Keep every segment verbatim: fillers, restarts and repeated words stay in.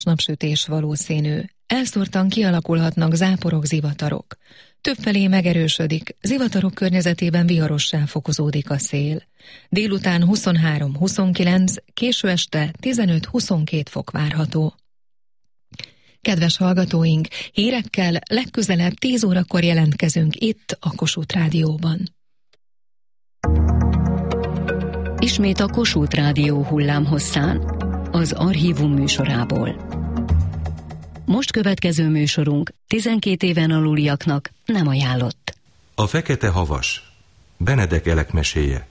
napsütés valószínű. Elszórtan kialakulhatnak záporok, zivatarok. Többfelé megerősödik, zivatarok környezetében viharossá fokozódik a szél. Délután huszonhárom huszonkilenc, késő este tizenöt-huszonkét fok várható. Kedves hallgatóink, hírekkel legközelebb tíz órakor jelentkezünk itt a Kossuth Rádióban. Ismét a Kossuth Rádió hullámhosszán, az Archívum műsorából. Most következő műsorunk tizenkét éven aluliaknak nem ajánlott. A fekete havas. Benedek Elek meséje.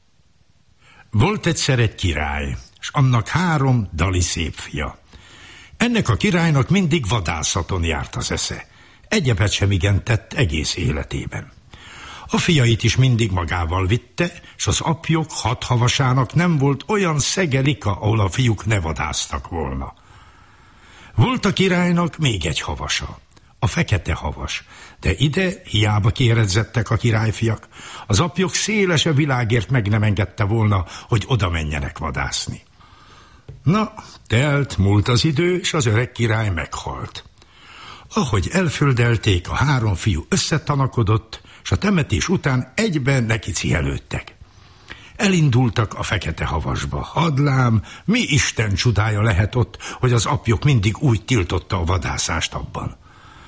Volt egyszer egy király, s annak három dali szép fia. Ennek a királynak mindig vadászaton járt az esze. Egyebet sem igen tett egész életében. A fiait is mindig magával vitte, s az apjuk hat havasának nem volt olyan szegelika, ahol a fiúk ne vadásztak volna. Volt a királynak még egy havasa, a fekete havas, de ide hiába kéredzettek a királyfiak. Az apjuk szélese világért meg nem engedte volna, hogy oda menjenek vadászni. Na, telt, múlt az idő, és az öreg király meghalt. Ahogy elföldelték, a három fiú összetanakodott, s a temetés után egyben neki cihelődtek. Elindultak a fekete havasba. Hadlám, mi Isten csodája lehet ott, hogy az apjuk mindig úgy tiltotta a vadászást abban.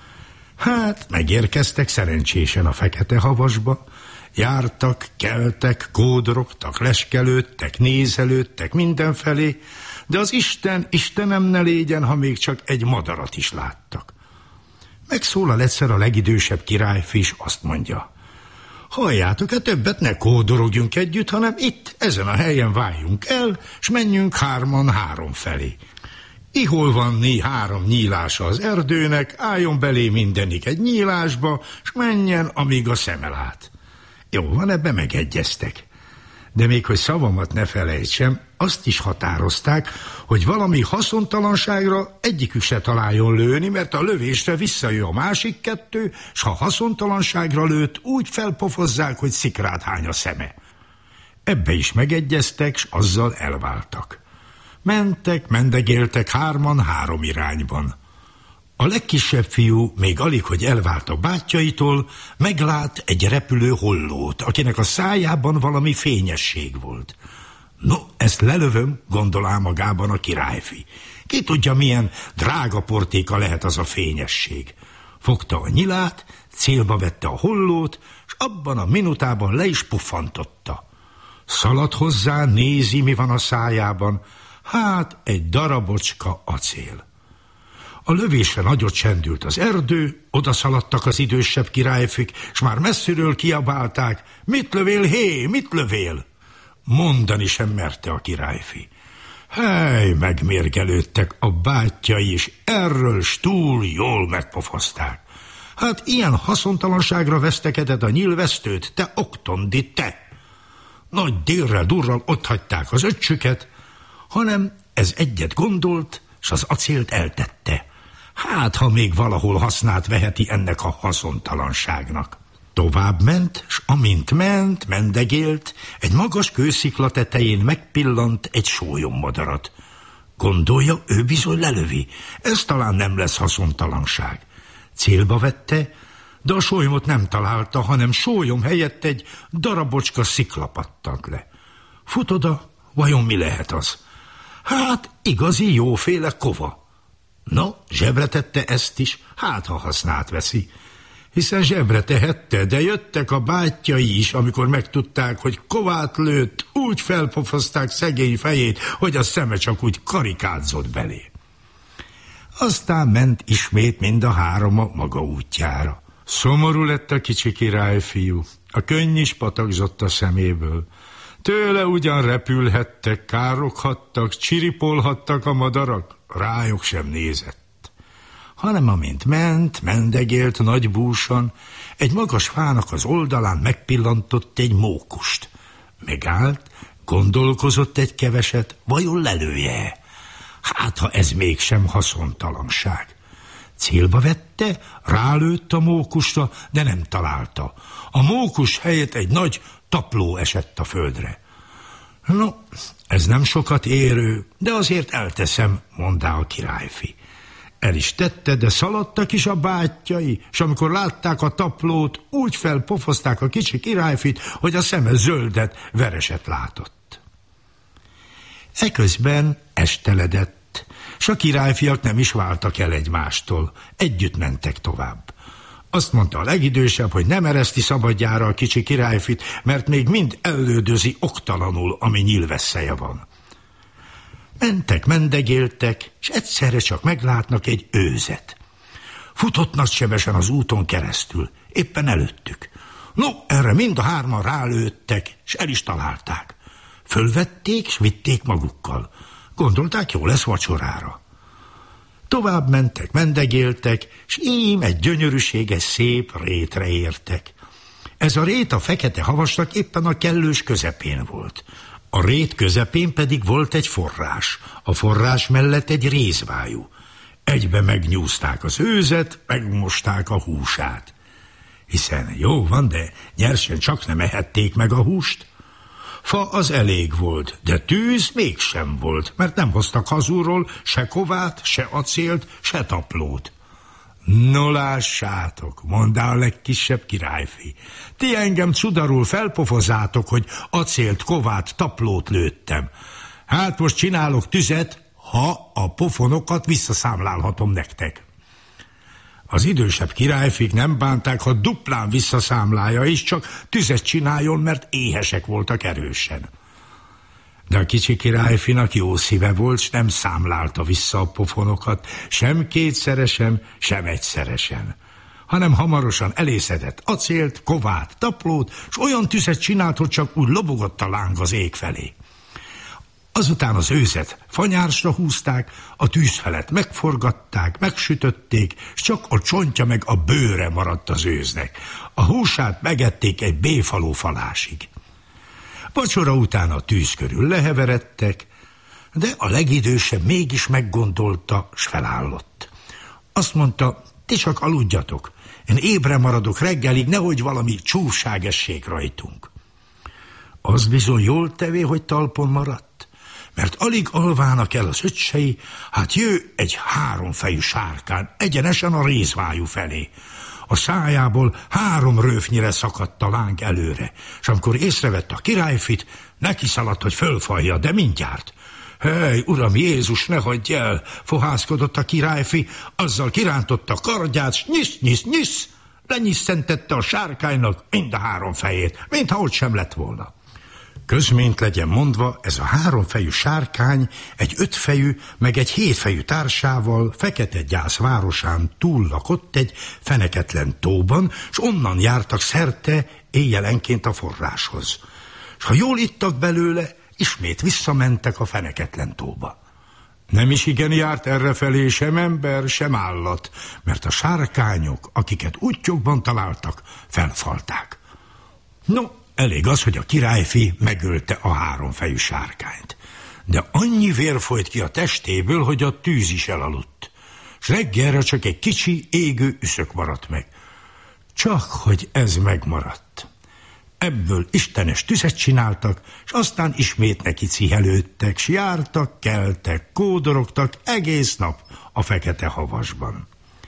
Hát, megérkeztek szerencsésen a fekete havasba, jártak, keltek, kódorogtak, leskelődtek, nézelődtek mindenfelé, de az Isten, Istenem ne légyen, ha még csak egy madarat is láttak. Megszólal egyszer a legidősebb királyfi, és azt mondja: halljátok-e, többet ne kódorogjunk együtt, hanem itt, ezen a helyen váljunk el, s menjünk hárman három felé. Ihol van né három nyílása az erdőnek, álljon belé mindenik egy nyílásba, s menjen, amíg a szeme lát. Jó van, ebbe megegyeztek. De még hogy szavamat ne felejtsem, azt is határozták, hogy valami haszontalanságra egyikük se találjon lőni, mert a lövésre visszajön a másik kettő, s ha haszontalanságra lőtt, úgy felpofozzák, hogy szikrát hány a szeme. Ebbe is megegyeztek, s azzal elváltak. Mentek, mendegéltek hárman három irányban. A legkisebb fiú még alig, hogy elvált a bátyjaitól, meglát egy repülő hollót, akinek a szájában valami fényesség volt. No, ezt lelövöm, gondolá magában a királyfi. Ki tudja, milyen drága portéka lehet az a fényesség. Fogta a nyilát, célba vette a hollót, és abban a minutában le is puffantotta. Szalad hozzá, nézi, mi van a szájában. Hát, egy darabocska acél. A lövésre nagyot csendült az erdő, odaszaladtak az idősebb királyfik, s már messziről kiabálták: mit lövél, hé, mit lövél? Mondani sem merte a királyfi. Hely, megmérgelődtek a bátyjai is, erről stúl jól megpofozták. Hát ilyen haszontalanságra vesztekeded a nyílvesztőt, te oktondi, te! Nagy délrel durral otthagyták az öccsüket, hanem ez egyet gondolt, s az acélt eltette. Hát, ha még valahol hasznát veheti ennek a haszontalanságnak. Tovább ment, s amint ment, mendegélt, egy magas kőszikla tetején megpillant egy sólyommadarat. Gondolja, ő bizony lelövi, ez talán nem lesz haszontalanság. Célba vette, de a sólymot nem találta, hanem sólyom helyett egy darabocska szikla pattant le. Fut oda, vajon mi lehet az? Hát, igazi jóféle kova. No, zsebre tette ezt is, hát ha hasznát veszi. Hiszen zsebre tehette, de jöttek a bátyjai is, amikor megtudták, hogy kovát lőtt, úgy felpofozták szegény fejét, hogy a szeme csak úgy karikádzott belé. Aztán ment ismét mind a három a maga útjára. Szomorú lett a kicsi királyfiú, a könny is patakzott a szeméből. Tőle ugyan repülhettek, károghattak, csiripolhattak a madarak, rájuk sem nézett. Hanem amint ment, mendegélt nagy búsan, egy magas fának az oldalán megpillantott egy mókust. Megállt, gondolkozott egy keveset, vajon lelője? Hát, ha ez mégsem haszontalanság. Célba vette, rálőtt a mókusra, de nem találta. A mókus helyett egy nagy tapló esett a földre. No, ez nem sokat érő, de azért elteszem, mondá a királyfi. El is tette, de szaladtak is a bátyjai, és amikor látták a taplót, úgy felpofozták a kicsi királyfit, hogy a szeme zöldet, vereset látott. Eközben esteledett, s a királyfiak nem is váltak el egymástól, együtt mentek tovább. Azt mondta a legidősebb, hogy nem ereszti szabadjára a kicsi királyfit, mert még mind ellődözi oktalanul, ami nyílvesszeje van. Mentek, mendegéltek, és egyszerre csak meglátnak egy őzet. Futott nagysebesen az úton keresztül, éppen előttük. No, erre mind a hárman rálőttek, és el is találták. Fölvették, és vitték magukkal. Gondolták, jó lesz vacsorára. Tovább mentek, mendegéltek, és ím egy gyönyörűséges szép rétre értek. Ez a rét a fekete havasnak éppen a kellős közepén volt. A rét közepén pedig volt egy forrás, a forrás mellett egy rézvájú. Egybe megnyúzták az őzet, megmosták a húsát. Hiszen jó van, de nyersen csak nem ehették meg a húst. Fa az elég volt, de tűz mégsem volt, mert nem hoztak hazulról se kovát, se acélt, se taplót. No lássátok, mondá a legkisebb királyfi, ti engem cudarul felpofozátok, hogy acélt, kovát, taplót lőttem. Hát most csinálok tüzet, ha a pofonokat visszaszámlálhatom nektek. Az idősebb királyfik nem bánták, ha duplán visszaszámlálja is, csak tüzet csináljon, mert éhesek voltak erősen. De a kicsi királyfinak jó szíve volt, s nem számlálta vissza a pofonokat, sem kétszeresen, sem egyszeresen, hanem hamarosan elészedett acélt, kovát, taplót, s olyan tüzet csinált, hogy csak úgy lobogott a láng az ég felé. Azután az őzet fanyársra húzták, a tűz felett megforgatták, megsütötték, s csak a csontja meg a bőre maradt az őznek. A húsát megették egy béfaló falásig. Vacsora után a tűz körül leheveredtek, de a legidősebb mégis meggondolta, s felállott. Azt mondta, ti csak aludjatok, én ébre maradok reggelig, nehogy valami csúfság essék rajtunk. Az bizony jól tevé, hogy talpon maradt, mert alig alvának el az öccsei, hát jő egy háromfejű sárkán, egyenesen a rézvájú felé. A szájából három röfnyire szakadt a láng előre, és amikor észrevett a királyfit, neki szaladt, hogy fölfalja, de mindjárt. Hely, uram Jézus, ne hagyj el, fohászkodott a királyfi, azzal kirántotta a kardját, s nyisz, nyisz, nyisz, lenyisszentette a sárkánynak mind a három fejét, mintha ott sem lett volna. Közményt legyen mondva, ez a háromfejű sárkány egy ötfejű, meg egy hétfejű társával Fekete Gyász városán túl lakott egy feneketlen tóban, s onnan jártak szerte éjjelenként a forráshoz. S ha jól ittak belőle, ismét visszamentek a feneketlen tóba. Nem is igen járt errefelé sem ember, sem állat, mert a sárkányok, akiket útjukban találtak, felfalták. No, elég az, hogy a királyfi megölte a háromfejű sárkányt. De annyi vér folyt ki a testéből, hogy a tűz is elaludt. S reggelre csak egy kicsi, égő üszök maradt meg. Csak hogy ez megmaradt. Ebből istenes tüzet csináltak, és aztán ismét neki cihelődtek, s jártak, keltek, kódorogtak egész nap a fekete havasban.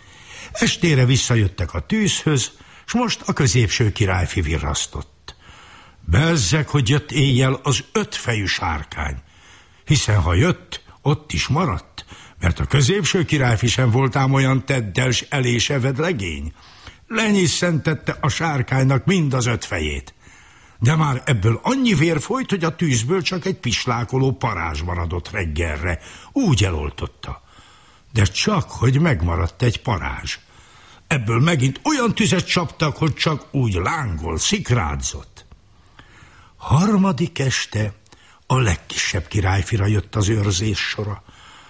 Estére visszajöttek a tűzhöz, s most a középső királyfi virrasztott. Bezzeg, hogy jött éjjel az ötfejű sárkány, hiszen ha jött, ott is maradt, mert a középső királyfi sem volt ám olyan teddel s eléseved legény. Lenyisszentette a sárkánynak mind az öt fejét. De már ebből annyi vér folyt, hogy a tűzből csak egy pislákoló parázs maradott reggelre, úgy eloltotta. De csak, hogy megmaradt egy parázs. Ebből megint olyan tüzet csaptak, hogy csak úgy lángol, szikrádzott. Harmadik este a legkisebb királyfira jött az őrzés sora.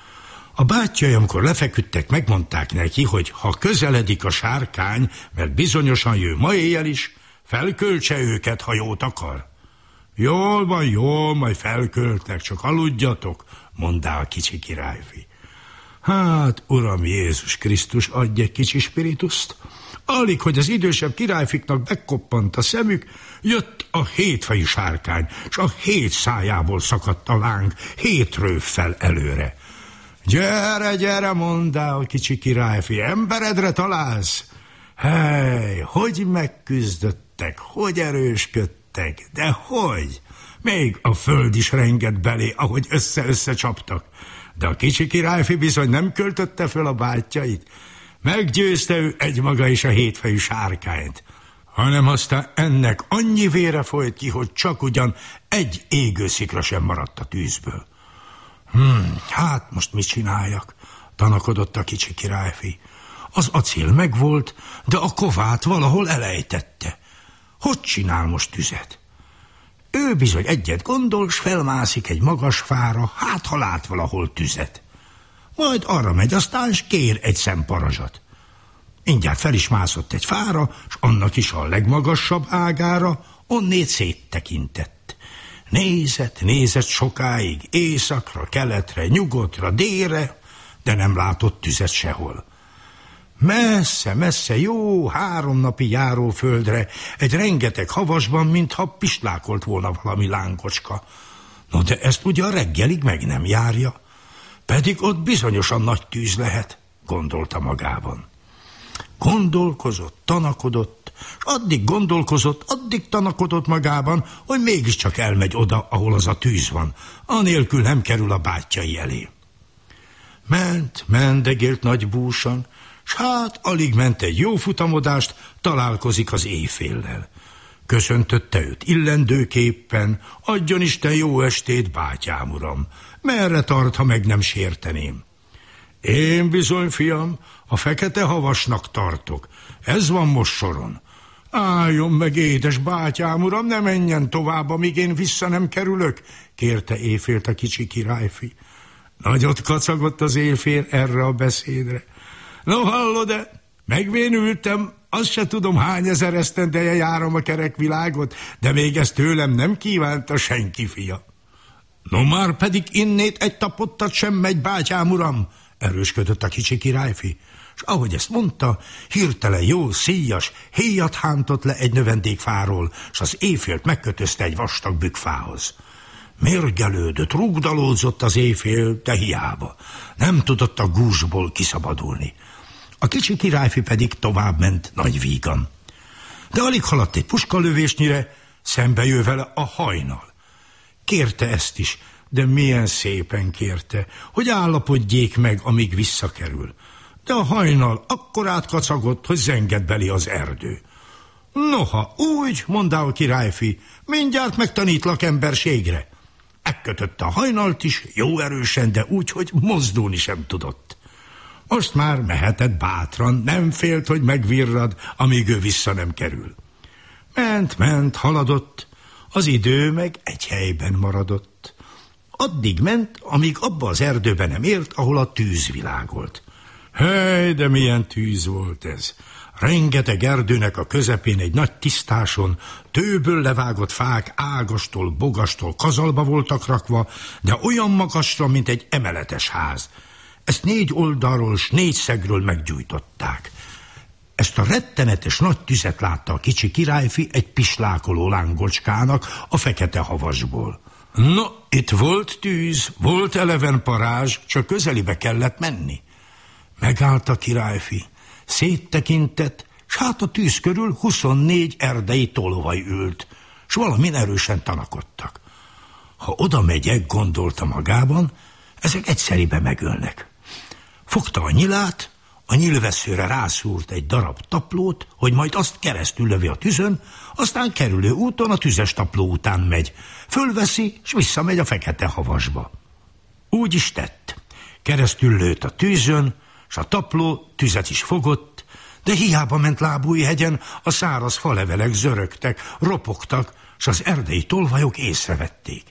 A bátyjai, amikor lefeküdtek, megmondták neki, hogy ha közeledik a sárkány, mert bizonyosan jön ma éjjel is, felköltse őket, ha jót akar. Jól van, jól, majd felköltek, csak aludjatok, mondá a kicsi királyfi. Hát, uram Jézus Krisztus, adj egy kicsi spirituszt, Alig, hogy az idősebb királyfiknak bekoppant a szemük, jött a hétfejű sárkány, s a hét szájából szakadt a láng, hét rőffel előre. Gyere, gyere, mondá a kicsi királyfi, emberedre találsz? Hely, hogy megküzdöttek, hogy erősködtek, de hogy? Még a föld is rengett belé, ahogy össze-össze csaptak. De a kicsi királyfi bizony nem költötte föl a bátyjait. Meggyőzte ő egymaga is a hétfejű sárkányt, hanem aztán ennek annyi vére folyt ki, hogy csak ugyan egy égőszikra sem maradt a tűzből. Hmm, hát most mit csináljak? Tanakodott a kicsi királyfi. Az acél megvolt, de a kovát valahol elejtette. Hogy csinál most tüzet? Ő bizony egyet gondol, s felmászik egy magas fára, hát ha lát valahol tüzet. Majd arra megy aztán, s kér egy szemparazsat. Mindjárt fel is mászott egy fára, s annak is a legmagasabb ágára, onnét széttekintett. Nézett, nézett sokáig, északra, keletre, nyugodtra, délre, de nem látott tüzet sehol. Messze, messze, jó három napi járóföldre, egy rengeteg havasban, mintha pislákolt volna valami lángocska. No, de ezt ugye a reggelig meg nem járja, pedig ott bizonyosan nagy tűz lehet, gondolta magában. Gondolkozott, tanakodott, és addig gondolkozott, addig tanakodott magában, hogy mégiscsak elmegy oda, ahol az a tűz van, anélkül nem kerül a bátyjai elé. Ment, mendegélt nagy búsan, s hát alig ment egy jó futamodást, találkozik az éjféllel. Köszöntötte őt illendőképpen, adjon Isten jó estét, bátyám uram, merre tart, ha meg nem sérteném? Én bizony, fiam, a fekete havasnak tartok, ez van most soron. Álljon meg, édes bátyám uram, ne menjen tovább, amíg én vissza nem kerülök, kérte éjfélt a kicsi királyfi. Nagyot kacagott az éjfél erre a beszédre. No, hallod-e? Megvénültem, azt se tudom, hány ezer esztendeje járom a kerek világot, de még ezt tőlem nem kívánta senki, fia. No, már pedig innét egy tapottat sem megy, bátyám uram, erősködött a kicsi királyfi, és ahogy ezt mondta, hirtelen jó szíjas héjat hántott le egy növendékfáról, és az éjfélt megkötözte egy vastag bükkfához. Mérgelődött, rúgdalódzott az éjfél, de hiába. Nem tudott a gúzsból kiszabadulni. A kicsi királyfi pedig tovább ment nagy vígan. De alig haladt egy puskalövésnyire, szembe jő vele a hajnal. Kérte ezt is, de milyen szépen kérte, hogy állapodjék meg, amíg visszakerül. De a hajnal akkorát kacagott, hogy zengett belé az erdő. Noha, úgy, mondta a királyfi, mindjárt megtanítlak emberségre. Megkötötte a hajnalt is, jó erősen, de úgy, hogy mozdulni sem tudott. Most már mehetett bátran, nem félt, hogy megvirrad, amíg ő vissza nem kerül. Ment, ment, haladott, az idő meg egy helyben maradott. Addig ment, amíg abba az erdőben nem ért, ahol a tűz világolt. Hely, de milyen tűz volt ez! Rengeteg erdőnek a közepén egy nagy tisztáson tőből levágott fák ágastól, bogastól kazalba voltak rakva, de olyan magasra, mint egy emeletes ház. Ezt négy oldalról s négy szegről meggyújtották. Ezt a rettenetes nagy tüzet látta a kicsi királyfi egy pislákoló lángocskának a fekete havasból. No, itt volt tűz, volt eleven parázs, csak közelibe kellett menni. Megállt a királyfi, széttekintett, s hát a tűz körül huszonnégy erdei tolvaj ült, s valamin erősen tanakodtak. Ha oda megyek, gondolta magában, ezek egyszeribe megölnek. Fogta a nyilát, a nyilvesszőre rászúrt egy darab taplót, hogy majd azt keresztül lövi a tüzön, aztán kerülő úton a tüzes tapló után megy, fölveszi, s visszamegy a fekete havasba. Úgy is tett. Keresztül lőtt a tűzön, s a tapló tüzet is fogott, de hiába ment Lábújhegyen, a száraz falevelek zörögtek, ropogtak, s az erdei tolvajok észrevették.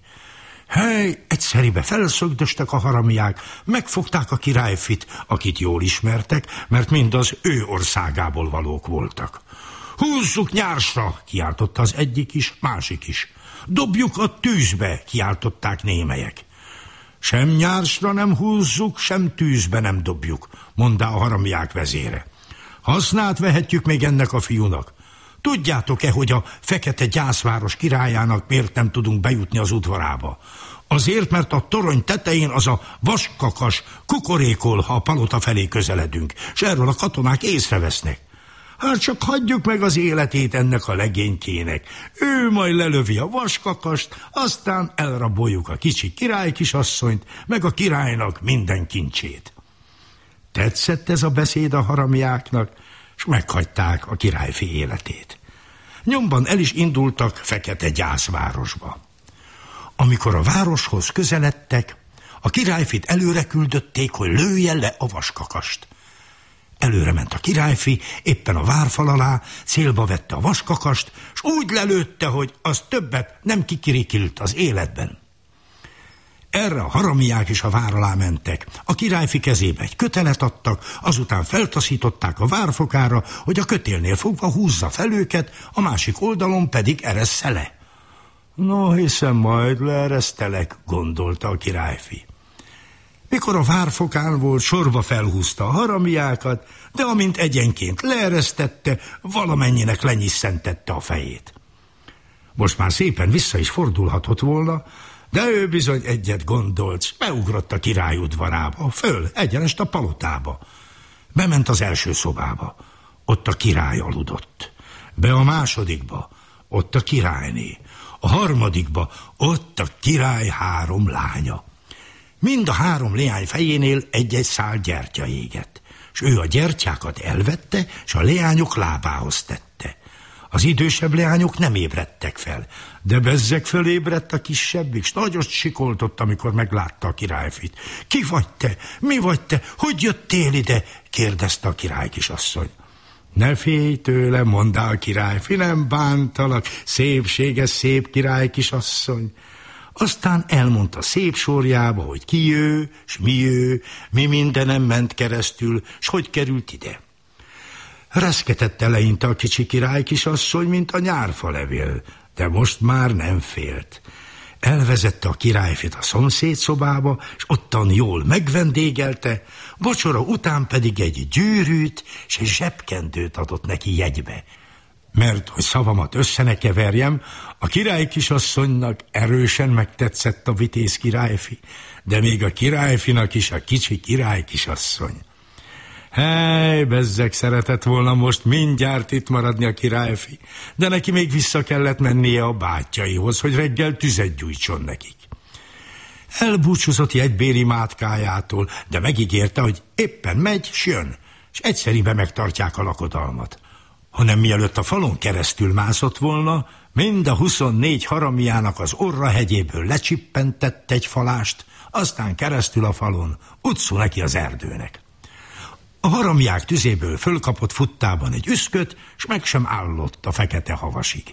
Hely, egyszeribe felszögdöstek a haramiák, megfogták a királyfit, akit jól ismertek, mert mind az ő országából valók voltak. Húzzuk nyársra, kiáltotta az egyik is, másik is. Dobjuk a tűzbe, kiáltották némelyek. Sem nyársra nem húzzuk, sem tűzbe nem dobjuk, mondta a haramiák vezére. Hasznát vehetjük még ennek a fiúnak. Tudjátok-e, hogy a fekete gyászváros királyának miért nem tudunk bejutni az udvarába? Azért, mert a torony tetején az a vaskakas kukorékol, ha a palota felé közeledünk, és erről a katonák észrevesznek. Hát csak hagyjuk meg az életét ennek a legénykének. Ő majd lelövi a vaskakast, aztán elraboljuk a kicsi királykisasszonyt, meg a királynak minden kincsét. Tetszett ez a beszéd a haramiáknak, és meghagyták a királyfi életét. Nyomban el is indultak fekete gyászvárosba. Amikor a városhoz közeledtek, a királyfit előre küldötték, hogy lője le a vaskakast. Előre ment a királyfi, éppen a várfal alá, célba vette a vaskakast, és úgy lelőtte, hogy az többet nem kikirikilt az életben. Erre a haramiák is a vár alá mentek. A királyfi kezébe egy kötelet adtak, azután feltaszították a várfokára, hogy a kötélnél fogva húzza fel őket, a másik oldalon pedig eresssze le. No, hiszem majd leeresztelek, gondolta a királyfi. Mikor a várfokán volt, sorba felhúzta a haramiákat, de amint egyenként leeresztette, valamennyinek lenyisszentette a fejét. Most már szépen vissza is fordulhatott volna, de ő bizony egyet gondolt, s beugrott a király udvarába, föl, egyenest a palotába. Bement az első szobába, ott a király aludott. Be a másodikba, ott a királyné. A harmadikba, ott a király három lánya. Mind a három leány fejénél egy-egy szál gyertya égett, s ő a gyertyákat elvette, s a leányok lábához tette. Az idősebb leányok nem ébredtek fel, de bezzeg fölébredt a kisebbik, s nagyot sikoltott, amikor meglátta a királyfit. Ki vagy te? Mi vagy te? Hogy jöttél ide? Kérdezte a királykisasszony. Ne félj tőle, mondta a királyfi, nem bántalak, szépséges szép királykisasszony. Aztán elmondta szép sorjába, hogy ki ő, s mi ő, mi mindenem ment keresztül, s hogy került ide. Reszketett eleinte a kicsi királykisasszony, mint a nyárfalevél, de most már nem félt. Elvezette a királyfit a szomszéd szobába, és ottan jól megvendégelte, vacsora után pedig egy gyűrűt és egy zsebkendőt adott neki jegybe. Mert, hogy szavamat össze ne keverjem, a királykisasszonynak erősen megtetszett a vitéz királyfi, de még a királyfinak is a kicsi királykisasszony. Hely, bezzeg szeretett volna most mindjárt itt maradni a királyfi, de neki még vissza kellett mennie a bátyjaihoz, hogy reggel tüzet gyújtson nekik. Elbúcsúzott jegybéri mátkájától, de megígérte, hogy éppen megy, s jön, és egyszeribe megtartják a lakodalmat. Hanem mielőtt a falon keresztül mászott volna, mind a huszonnégy haramiának az orra hegyéből lecsippentett egy falást, aztán keresztül a falon, utcú neki az erdőnek. A haramiák tüzéből fölkapott futtában egy üszköt, s meg sem állott a fekete havasig.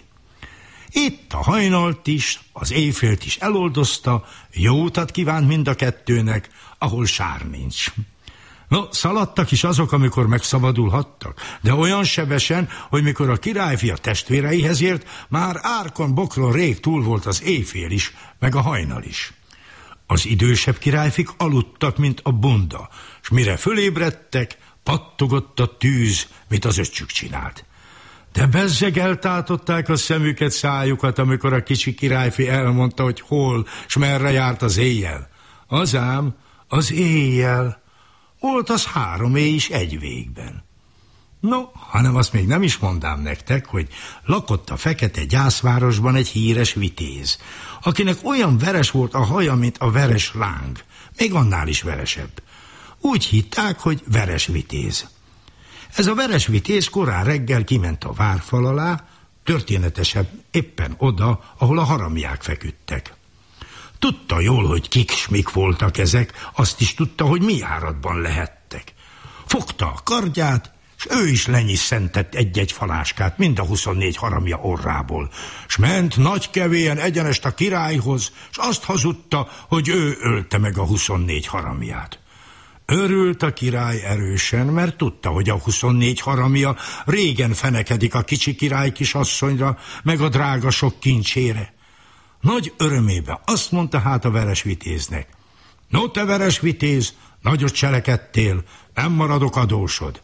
Itt a hajnalt is, az éjfélt is eloldozta, jó utat kívánt mind a kettőnek, ahol sár nincs. No, szaladtak is azok, amikor megszabadulhattak, de olyan sebesen, hogy mikor a királyfi a testvéreihez ért, már árkon bokron rég túl volt az éjfél is, meg a hajnal is. Az idősebb királyfik aludtak, mint a bunda, s mire fölébredtek, pattogott a tűz, mint az öccsük csinált. De bezzeg eltátották a szemüket, szájukat, amikor a kicsi királyfi elmondta, hogy hol, s merre járt az éjjel. Az ám, az éjjel. Volt az három éj is egy végben. No, hanem azt még nem is mondám nektek, hogy lakott a fekete gyászvárosban egy híres vitéz, akinek olyan veres volt a haja, mint a veres láng, még annál is veresebb. Úgy hitták, hogy veres vitéz. Ez a veres vitéz korán reggel kiment a várfal alá, történetesen éppen oda, ahol a haramiák feküdtek. Tudta jól, hogy kik s mik voltak ezek, azt is tudta, hogy mi járatban lehettek. Fogta a kardját, s ő is lenyisszentett egy-egy faláskát mind a huszonnégy haramja orrából, s ment nagy kevélyen egyenest a királyhoz, s azt hazudta, hogy ő ölte meg a huszonnégy haramját. Örült a király erősen, mert tudta, hogy a huszonnégy haramja régen fenekedik a kicsi király kisasszonyra, meg a drága sok kincsére. Nagy örömébe azt mondta hát a veres vitéznek: no, te veres vitéz, nagyot cselekedtél, nem maradok adósod.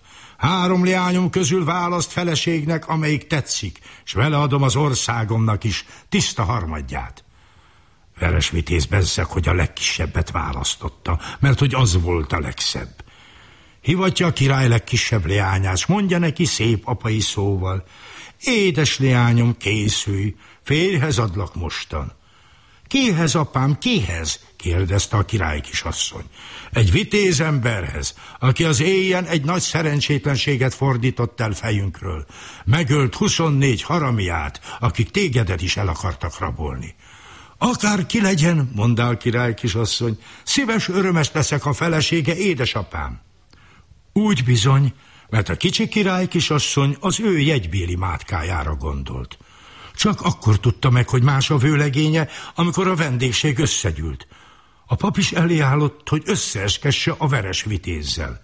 Három leányom közül választ feleségnek, amelyik tetszik, és vele adom az országomnak is tiszta harmadját. Veresvitéz bezzeg, hogy a legkisebbet választotta, mert hogy az volt a legszebb. Hivatja a király legkisebb leányát, s mondja neki szép apai szóval: édes leányom, készülj, férjhez adlak mostan. Kihez, apám, kihez? kérdezte a király kisasszony. Egy vitéz emberhez, aki az éjjel egy nagy szerencsétlenséget fordított el fejünkről. Megölt huszonnégy haramiát, akik tégedet is el akartak rabolni. Akár ki legyen, mondta a király kisasszony, szíves örömes leszek a felesége, édesapám. Úgy bizony, mert a kicsi király kisasszony az ő jegybéli mátkájára gondolt. Csak akkor tudta meg, hogy más a vőlegénye, amikor a vendégség összegyűlt. A pap is elé állott, hogy összeeskesse a Veresvitézzel.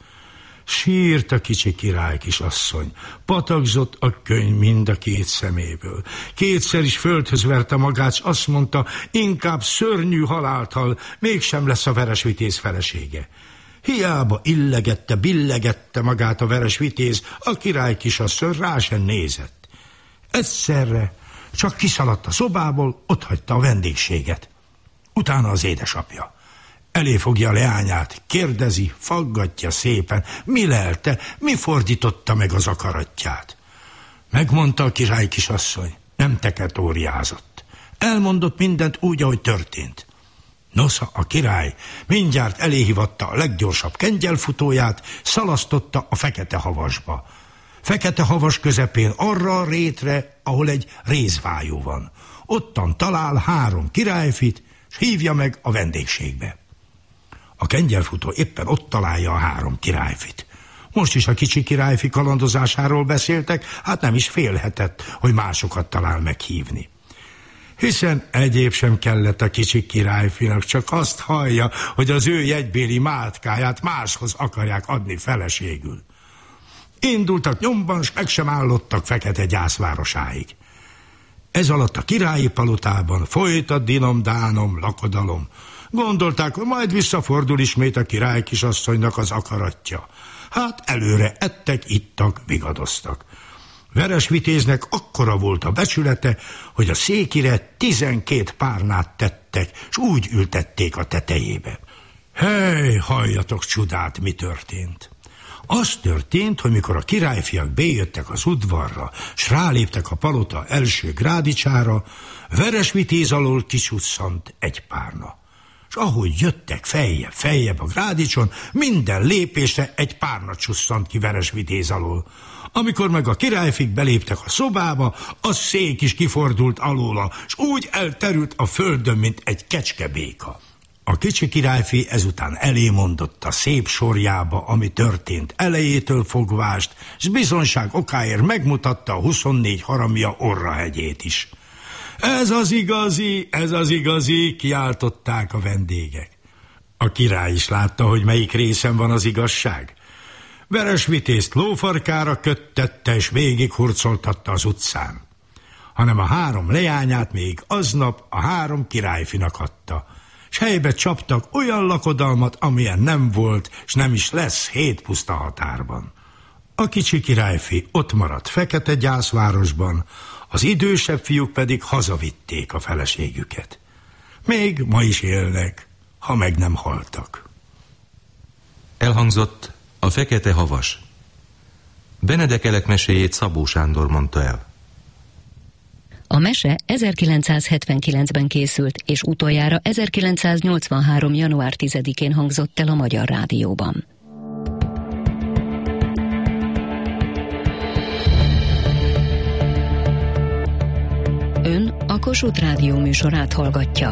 Sírt a kicsi király kisasszony, patakzott a könyv mind a két szeméből. Kétszer is földhöz verte magát, s azt mondta, inkább szörnyű halált hal, mégsem lesz a Veresvitéz felesége. Hiába illegette, billegette magát a Veresvitéz, a király kisasszony rá sem nézett. Egyszerre csak kiszaladt a szobából, otthagyta a vendégséget. Utána az édesapja. Elé fogja a leányát, kérdezi, faggatja szépen, mi lelte, mi fordította meg az akaratját. Megmondta a király kisasszony, nem teketóriázott. Elmondott mindent úgy, ahogy történt. Nosza, a király mindjárt eléhívatta a leggyorsabb kengyelfutóját, szalasztotta a fekete havasba. Fekete havas közepén arra a rétre, ahol egy rézvájú van. Ottan talál három királyfit, s hívja meg a vendégségbe. A kengyelfutó éppen ott találja a három királyfit. Most is a kicsi királyfi kalandozásáról beszéltek, hát nem is félhetett, hogy másokat talál meghívni. Hiszen egyéb sem kellett a kicsi királyfinak, csak azt hallja, hogy az ő jegybéli mátkáját máshoz akarják adni feleségül. Indultak nyomban, s meg sem állottak Fekete Gyászvárosáig. Ez alatt a királyi palotában folyt a dinom-dánom, lakodalom. Gondolták, hogy majd visszafordul ismét a király kisasszonynak az akaratja. Hát előre ettek, ittak, vigadoztak. Veresvitéznek akkora volt a becsülete, hogy a székire tizenkét párnát tettek, s úgy ültették a tetejébe. Hely, halljatok csodát, mi történt! Az történt, hogy mikor a királyfiak bejöttek az udvarra, s ráléptek a palota első grádicsára, Veresvitéz alól kicsusszant egy párna. És ahogy jöttek feljebb, feljebb a grádicson, minden lépésre egy párna csusszant ki Veresvitéz alól. Amikor meg a királyfik beléptek a szobába, a szék is kifordult alóla, és úgy elterült a földön, mint egy kecskebéka. A kicsi királyfi ezután elé mondotta szép sorjába, ami történt elejétől fogvást, s bizonság okáért megmutatta a huszonnégy haramja orrahegyét is. Ez az igazi, ez az igazi, kiáltották a vendégek. A király is látta, hogy melyik részen van az igazság. Veresvitézt lófarkára köttette, és végig hurcoltatta az utcán. Hanem a három leányát még aznap a három királyfinak adta, s helybe csaptak olyan lakodalmat, amilyen nem volt, s nem is lesz hét puszta határban. A kicsi királyfi ott maradt Fekete Gyászvárosban, az idősebb fiúk pedig hazavitték a feleségüket. Még ma is élnek, ha meg nem haltak. Elhangzott a Fekete Havas. Benedek Elek meséjét Szabó Sándor mondta el. A mese ezerkilencszázhetvenkilencben készült, és utoljára ezerkilencszáznyolcvanhárom. január tizedikén hangzott el a Magyar Rádióban. Ön a Kossuth Rádió műsorát hallgatja.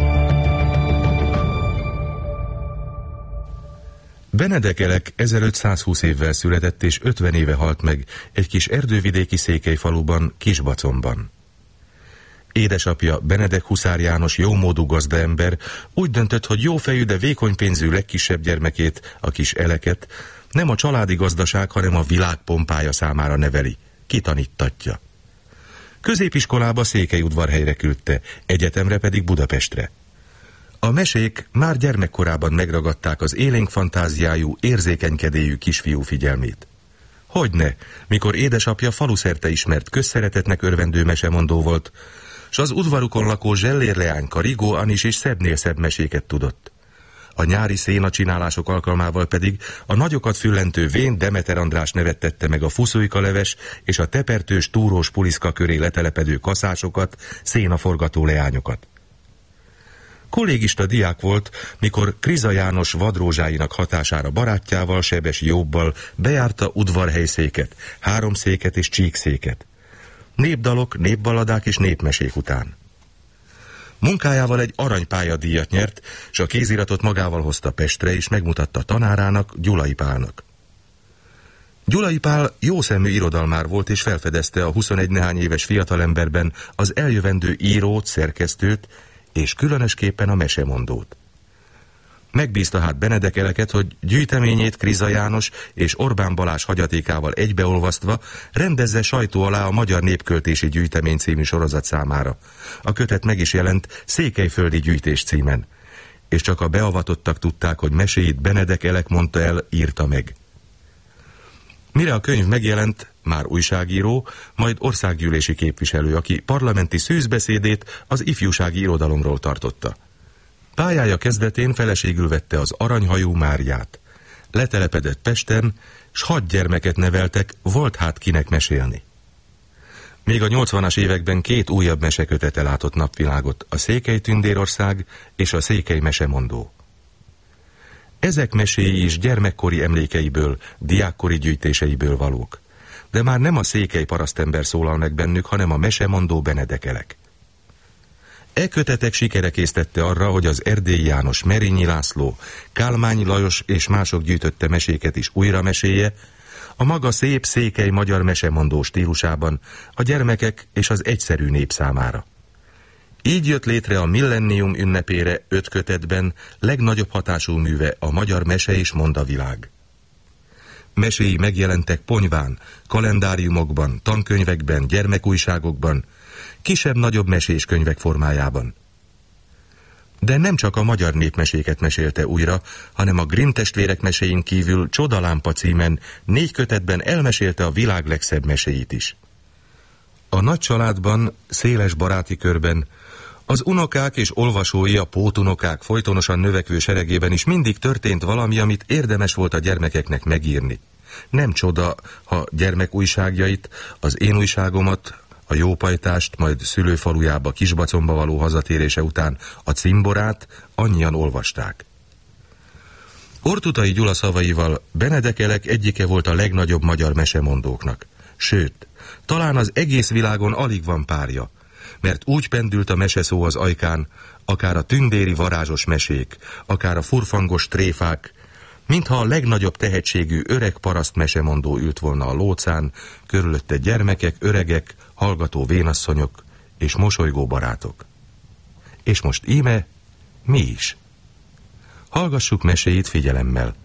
Benedek Elek ezerötszázhúsz évvel született és ötven éve halt meg egy kis erdővidéki székelyfaluban, Kisbacomban. Édesapja, Benedek Huszár János jómódú gazdaember úgy döntött, hogy jófejű, de vékony pénzű legkisebb gyermekét, a kis Eleket nem a családi gazdaság, hanem a világ pompája számára neveli, kitanítatja. Középiskolába Székelyudvarhelyre küldte, egyetemre pedig Budapestre. A mesék már gyermekkorában megragadták az élénk fantáziájú, érzékenykedélyű kisfiú figyelmét. Hogyne, mikor édesapja faluszerte ismert közszeretetnek örvendő mesemondó volt, s az udvarukon lakó zsellérleányka Rigó Anis is szebbnél szebb meséket tudott. A nyári szénacsinálások alkalmával pedig a nagyokat füllentő vén Demeter András nevet tette meg a fuszulykaleves és a tepertős túrós puliszka köré letelepedő kaszásokat, szénaforgató leányokat. Kollégista diák volt, mikor Kriza János vadrózsáinak hatására barátjával, Sebesi Jóbbal bejárta udvarhelyszéket, háromszéket és csíkszéket. Népdalok, népballadák és népmesék után. Munkájával egy aranypályadíjat nyert, s a kéziratot magával hozta Pestre, és megmutatta tanárának, Gyulai Pálnak. Gyulai Pál jószemű irodalmár volt, és felfedezte a huszonegy nehány éves fiatalemberben az eljövendő írót, szerkesztőt, és különösképpen a mesemondót. Megbízta hát Benedek Eleket, hogy gyűjteményét Kriza János és Orbán Balázs hagyatékával egybeolvasztva rendezze sajtó alá a Magyar Népköltési Gyűjtemény című sorozat számára. A kötet meg is jelent Székelyföldi gyűjtés címen, és csak a beavatottak tudták, hogy meséit Benedek Elek mondta el, írta meg. Mire a könyv megjelent, már újságíró, majd országgyűlési képviselő, aki parlamenti szűzbeszédét az ifjúsági irodalomról tartotta. Pályája kezdetén feleségül vette az aranyhajú Máriát. Letelepedett Pesten, s hat gyermeket neveltek, volt hát kinek mesélni. Még a nyolcvanas években két újabb mesekötete látott napvilágot, a Székely Tündérország és a Székely Mesemondó. Ezek meséi is gyermekkori emlékeiből, diákkori gyűjtéseiből valók. De már nem a székely parasztember szólal meg bennük, hanem a mesemondó Benedek Elek. E kötetek sikere késztette arra, hogy az Erdélyi János, Merényi László, Kálmányi Lajos és mások gyűjtötte meséket is újra meséje, a maga szép székely magyar mesemondó stílusában, a gyermekek és az egyszerű nép számára. Így jött létre a millennium ünnepére öt kötetben legnagyobb hatású műve, a magyar mese és mondavilág. Meséi megjelentek ponyván, kalendáriumokban, tankönyvekben, gyermekújságokban, kisebb-nagyobb mesés könyvek formájában. De nem csak a magyar népmeséket mesélte újra, hanem a Grimm testvérek meséin kívül Csodalámpa címen négy kötetben elmesélte a világ legszebb meséit is. A nagy családban, széles baráti körben, az unokák és olvasói, a pótunokák folytonosan növekvő seregében is mindig történt valami, amit érdemes volt a gyermekeknek megírni. Nem csoda, ha gyermekújságjait, az én újságomat, a Jópajtást, majd szülőfalujába, Kisbacomba való hazatérése után a Cimborát annyian olvasták. Ortutay Gyula szavaival Benedek Elek egyike volt a legnagyobb magyar mesemondóknak. Sőt, talán az egész világon alig van párja, mert úgy pendült a meseszó az ajkán, akár a tündéri varázsos mesék, akár a furfangos tréfák, mintha a legnagyobb tehetségű öreg paraszt mesemondó ült volna a lócán, körülötte gyermekek, öregek, hallgató vénasszonyok és mosolygó barátok. És most íme mi is. Hallgassuk meséit figyelemmel.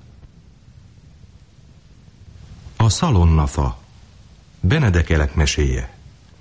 A szalonnafa. Benedek Elek meséje.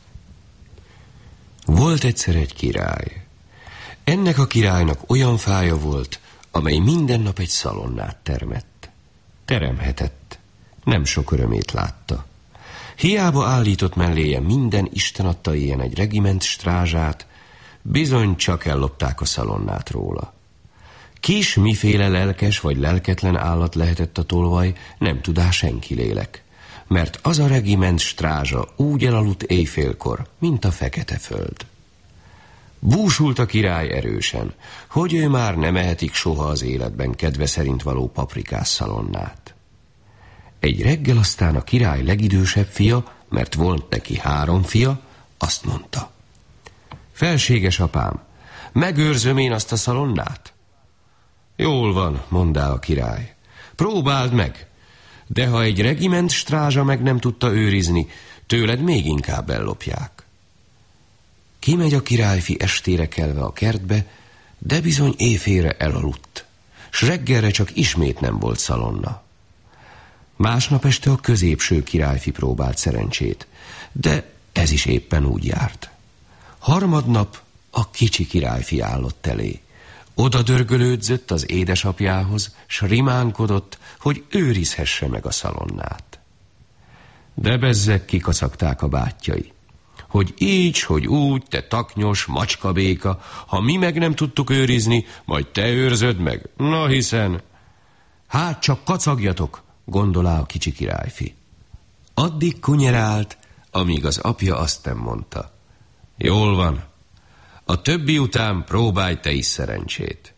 Volt egyszer egy király. Ennek a királynak olyan fája volt, amely minden nap egy szalonnát termett. Teremhetett, nem sok örömét látta. Hiába állított melléje minden Isten adta ilyen egy regiment strázsát, bizony csak ellopták a szalonnát róla. Kis miféle lelkes vagy lelketlen állat lehetett a tolvaj, nem tudá senki lélek, mert az a regiment strázsa úgy elaludt éjfélkor, mint a fekete föld. Búsult a király erősen, hogy ő már nem ehetik soha az életben kedve szerint való paprikás szalonnát. Egy reggel aztán a király legidősebb fia, mert volt neki három fia, azt mondta: felséges apám, megőrzöm én azt a szalonnát? Jól van, mondá a király, próbáld meg, de ha egy regiment strázsa meg nem tudta őrizni, tőled még inkább ellopják. Kimegy a királyfi estére kelve a kertbe, de bizony éjfélre elaludt, s reggelre csak ismét nem volt szalonna. Másnap este a középső királyfi próbált szerencsét, de ez is éppen úgy járt. Harmadnap a kicsi királyfi állott elé. Oda dörgölődzött az édesapjához, s rimánkodott, hogy őrizhesse meg a szalonnát. De bezzeg kikacagták a bátyjai. Hogy így, hogy úgy, te taknyos, macskabéka, ha mi meg nem tudtuk őrizni, majd te őrzöd meg. Na hiszen... Hát csak kacagjatok, gondolá a kicsi királyfi. Addig kunyerált, amíg az apja azt nem mondta. Jól van, a többi után próbálj te is szerencsét.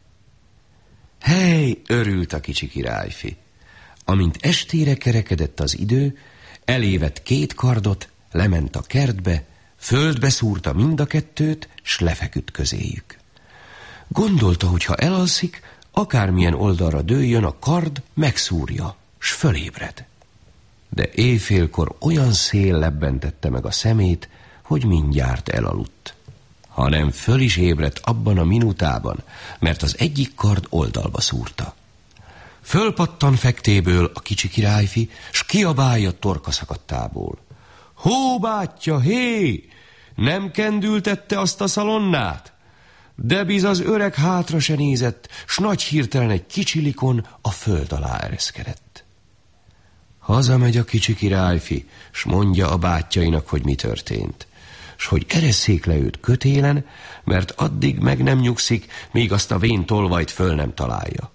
Hely, örült a kicsi királyfi. Amint estére kerekedett az idő, elévett két kardot, lement a kertbe, földbe szúrta mind a kettőt, s lefeküdt közéjük. Gondolta, hogy ha elalszik, akármilyen oldalra dőljön, a kard megszúrja, s fölébred. De éjfélkor olyan szél lebbentette meg a szemét, hogy mindjárt elaludt. Hanem föl is ébredt abban a minutában, mert az egyik kard oldalba szúrta. Fölpattan fektéből a kicsi királyfi, s kiabálja torka szakadtából. Hó, bátyja, hé! Nem kendültette azt a szalonnát? De biz az öreg hátra se nézett, s nagy hirtelen egy kicsilikon a föld alá ereszkedett. Hazamegy a kicsi királyfi, s mondja a bátyjainak, hogy mi történt, s hogy eresszék le őt kötélen, mert addig meg nem nyugszik, míg azt a vén tolvajt föl nem találja.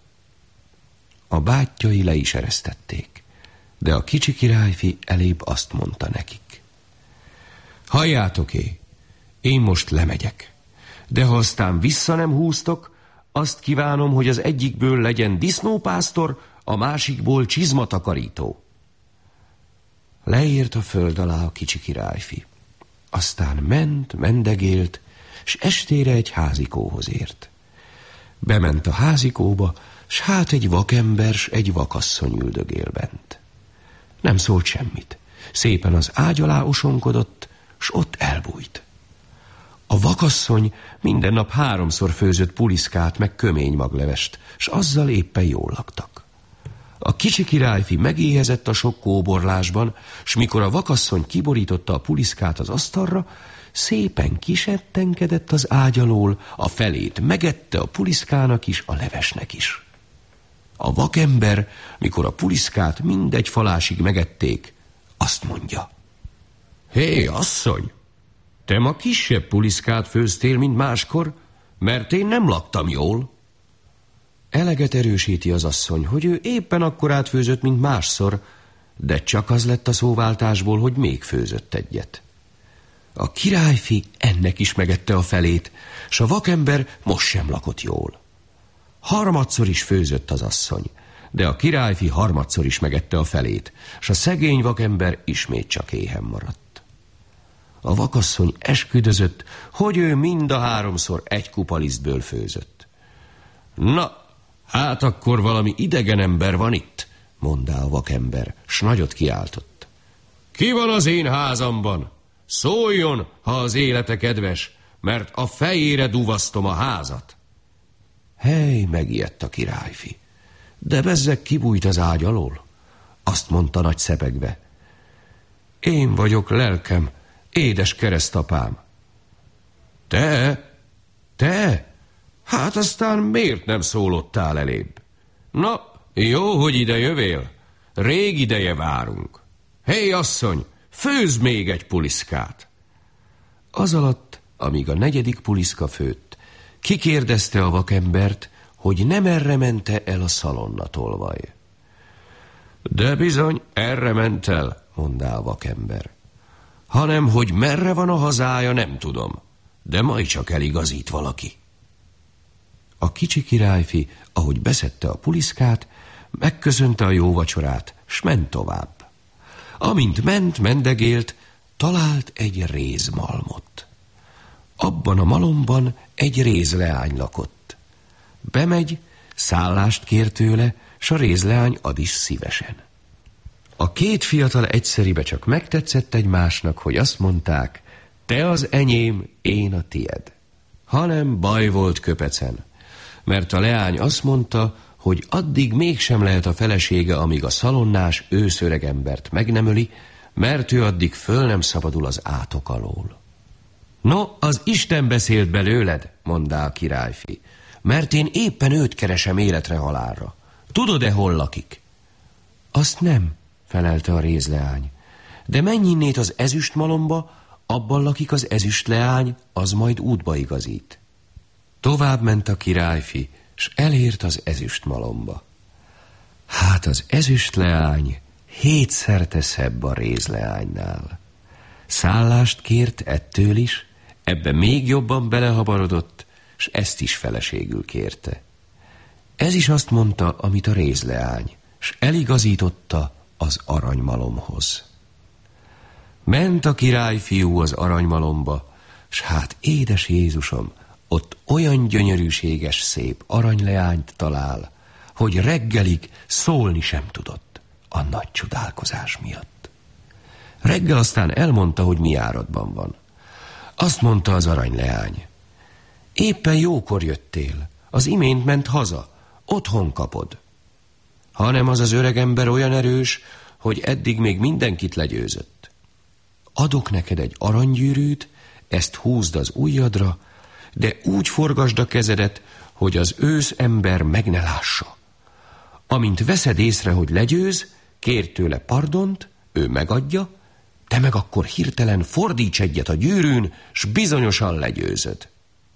A bátyjai le is eresztették, de a kicsi királyfi elébb azt mondta nekik. Halljátok-é, én most lemegyek, de ha aztán vissza nem húztok, azt kívánom, hogy az egyikből legyen disznópásztor, a másikból csizmatakarító. Leért a föld alá a kicsi királyfi. Aztán ment, mendegélt, s estére egy házikóhoz ért. Bement a házikóba, s hát egy vakember, s egy vakasszony üldögél bent. Nem szólt semmit. Szépen az ágy alá osonkodott, s ott elbújt. A vakasszony minden nap háromszor főzött puliszkát meg köménymaglevest, s azzal éppen jól laktak. A kicsi királyfi megéhezett a sok kóborlásban, s mikor a vakasszony kiborította a puliszkát az asztalra, szépen kisettenkedett az ágy alól, a felét megette a puliszkának is, a levesnek is. A vakember, mikor a puliszkát mindegy falásig megették, azt mondja. Hé, asszony, te ma kisebb puliszkát főztél, mint máskor, mert én nem laktam jól. Eleget erősíti az asszony, hogy ő éppen akkorát főzött, mint másszor, de csak az lett a szóváltásból, hogy még főzött egyet. A királyfi ennek is megette a felét, s a vakember most sem lakott jól. Harmadszor is főzött az asszony, de a királyfi harmadszor is megette a felét, s a szegény vakember ismét csak éhen maradt. A vakasszony esküdözött, hogy ő mind a háromszor egy kupa lisztből főzött. Na, hát akkor valami idegen ember van itt, mondá a vakember, s nagyot kiáltott. Ki van az én házamban? Szóljon, ha az élete kedves, mert a fejére duvasztom a házat. Hely, megijedt a királyfi, de bezzeg kibújt az ágy alól. Azt mondta nagy szepegve. Én vagyok lelkem, édes keresztapám. Te? Te? Hát aztán miért nem szólottál elébb? Na, jó, hogy ide jövél. Rég ideje várunk. Hé, asszony, főzz még egy puliszkát. Azalatt, amíg a negyedik puliszka főtt, kikérdezte a vakembert, hogy nem erre mente el a szalonnatolvaj. De bizony, erre ment el, mondá a vakember. Hanem, hogy merre van a hazája, nem tudom, de majd csak eligazít valaki. A kicsi királyfi, ahogy beszedte a puliszkát, megköszönte a jó vacsorát, s ment tovább. Amint ment, mendegélt, talált egy rézmalmot. Abban a malomban egy rézleány lakott. Bemegy, szállást kér tőle, s a rézleány ad is szívesen. A két fiatal egyszeribe csak megtetszett egymásnak, hogy azt mondták, te az enyém, én a tied. Hanem baj volt köpecen, mert a leány azt mondta, hogy addig mégsem lehet a felesége, amíg a szalonnás őszöregembert meg nem öli, mert ő addig föl nem szabadul az átok alól. No, az Isten beszélt belőled, mondá a királyfi, mert én éppen őt keresem életre halálra. Tudod-e, hol lakik? Azt nem, felelte a rézleány, De menj innét az ezüstmalomba, abban lakik az ezüstleány, az majd útba igazít. Tovább ment a királyfi, s elért az ezüstmalomba. Hát az ezüstleány hétszerte szebb a rézleánynál. Szállást kért ettől is, ebbe még jobban belehabarodott, s ezt is feleségül kérte. Ez is azt mondta, amit a rézleány, s eligazította az aranymalomhoz. Ment a királyfiú az aranymalomba, s hát édes Jézusom, ott olyan gyönyörűséges, szép aranyleányt talál, hogy reggelig szólni sem tudott a nagy csodálkozás miatt. Reggel aztán elmondta, hogy mi áradban van. Azt mondta az aranyleány: éppen jókor jöttél, az imént ment haza, otthon kapod. Hanem az az öregember olyan erős, hogy eddig még mindenkit legyőzött. Adok neked egy aranygyűrűt, ezt húzd az ujjadra, de úgy forgasd a kezedet, hogy az ősz ember meg ne lássa. Amint veszed észre, hogy legyőz, kérj tőle pardont, ő megadja, te meg akkor hirtelen fordíts egyet a gyűrűn, s bizonyosan legyőzöd.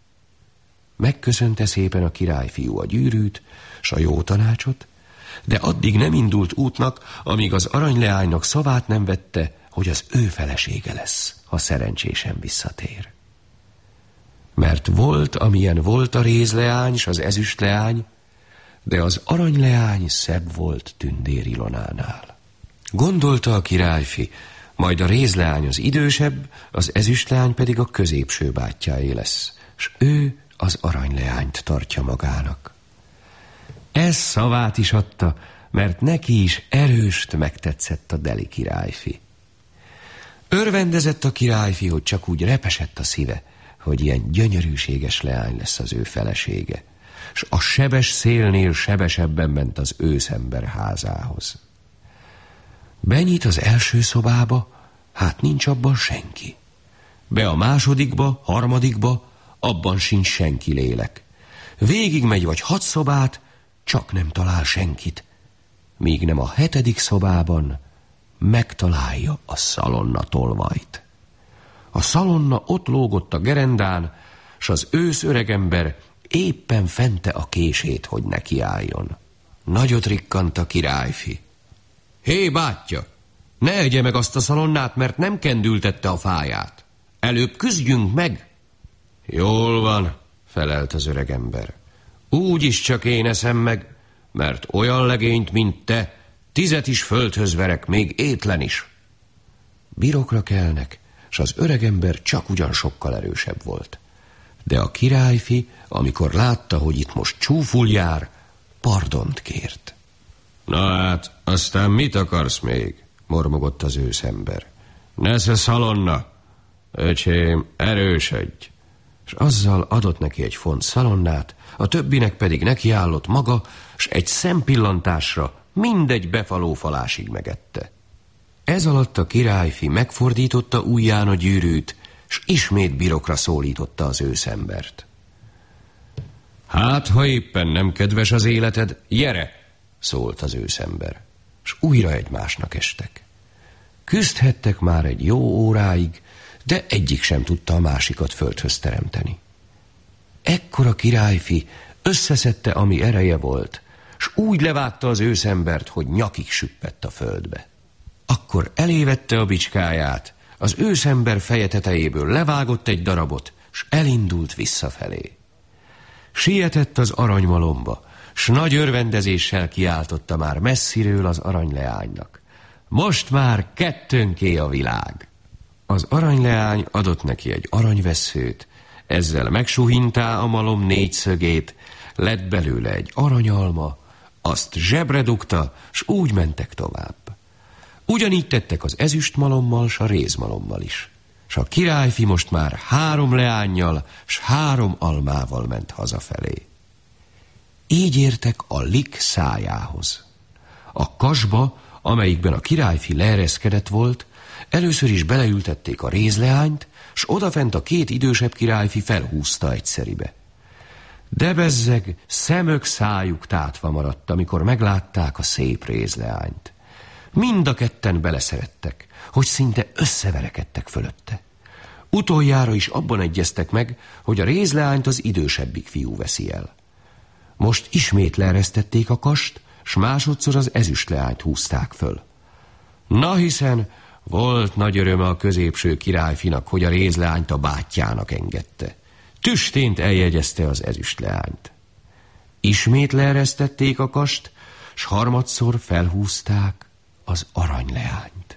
Megköszönte szépen a királyfiú a gyűrűt, s a jó tanácsot, de addig nem indult útnak, amíg az aranyleánynak szavát nem vette, hogy az ő felesége lesz, ha szerencsésen visszatér. Mert volt, amilyen volt a rézleány s az ezüstleány, de az aranyleány szebb volt Tündér Ilonánál. Gondolta a királyfi, majd a rézleány az idősebb, az ezüstleány pedig a középső bátyjáé lesz, s ő az aranyleányt tartja magának. Ez szavát is adta, mert neki is erőst megtetszett a deli királyfi. Örvendezett a királyfi, hogy csak úgy repesett a szíve, hogy ilyen gyönyörűséges leány lesz az ő felesége, s a sebes szélnél sebesebben ment az őszember házához. Benyit az első szobába, hát nincs abban senki. Be a másodikba, harmadikba, abban sincs senki lélek. Végig megy vagy hat szobát, csak nem talál senkit, míg nem a hetedik szobában megtalálja a szalonna tolvajt. A szalonna ott lógott a gerendán, s az ősz öregember éppen fente a kését, hogy nekiálljon. Nagyot rikkant a királyfi. Hé, bátyja, ne egye meg azt a szalonnát, mert nem kendültette a fáját. Előbb küzdjünk meg. Jól van, felelt az öregember. Úgyis csak én eszem meg, mert olyan legényt, mint te, tizet is földhöz verek, még étlen is. Birokra kelnek, s az öregember csak ugyan sokkal erősebb volt. De a királyfi, amikor látta, hogy itt most csúful jár, pardont kért. Na hát, aztán mit akarsz még? Mormogott az őszember. Nesze szalonna, öcsém, erősödj. És azzal adott neki egy font szalonnát, a többinek pedig nekiállott maga, s egy szempillantásra mindegy befaló falásig megette. Ez alatt a királyfi megfordította ujján a gyűrűt, s ismét birokra szólította az őszembert. Hát, ha éppen nem kedves az életed, gyere, szólt az őszember, s újra egymásnak estek. Küzdhettek már egy jó óráig, de egyik sem tudta a másikat földhöz teremteni. Ekkor a királyfi összeszedte, ami ereje volt, s úgy levágta az őszembert, hogy nyakig süppett a földbe. Akkor elévette a bicskáját, az őszember feje tetejéből levágott egy darabot, s elindult visszafelé. Sietett az aranymalomba, s nagy örvendezéssel kiáltotta már messziről az aranyleánynak. Most már kettőnké a világ! Az aranyleány adott neki egy aranyvesszőt, ezzel megsuhintá a malom négyszögét, lett belőle egy aranyalma, azt zsebre dugta, s úgy mentek tovább. Ugyanígy tettek az ezüstmalommal, s a rézmalommal is. S a királyfi most már három leánnyal, s három almával ment hazafelé. Így értek a lik szájához. A kasba, amelyikben a királyfi leereszkedett volt, először is beleültették a rézleányt, s odafent a két idősebb királyfi felhúzta egyszeribe. De bezzeg, szemök szájuk tátva maradt, amikor meglátták a szép rézleányt. Mind a ketten beleszerettek, hogy szinte összeverekedtek fölötte. Utoljára is abban egyeztek meg, hogy a rézleányt az idősebbik fiú veszi el. Most ismét leeresztették a kast, s másodszor az ezüstleányt húzták föl. Na hiszen volt nagy öröme a középső királyfinak, hogy a rézleányt a bátyjának engedte. Tüstént eljegyezte az ezüstleányt. Ismét leeresztették a kast, s harmadszor felhúzták az aranyleányt.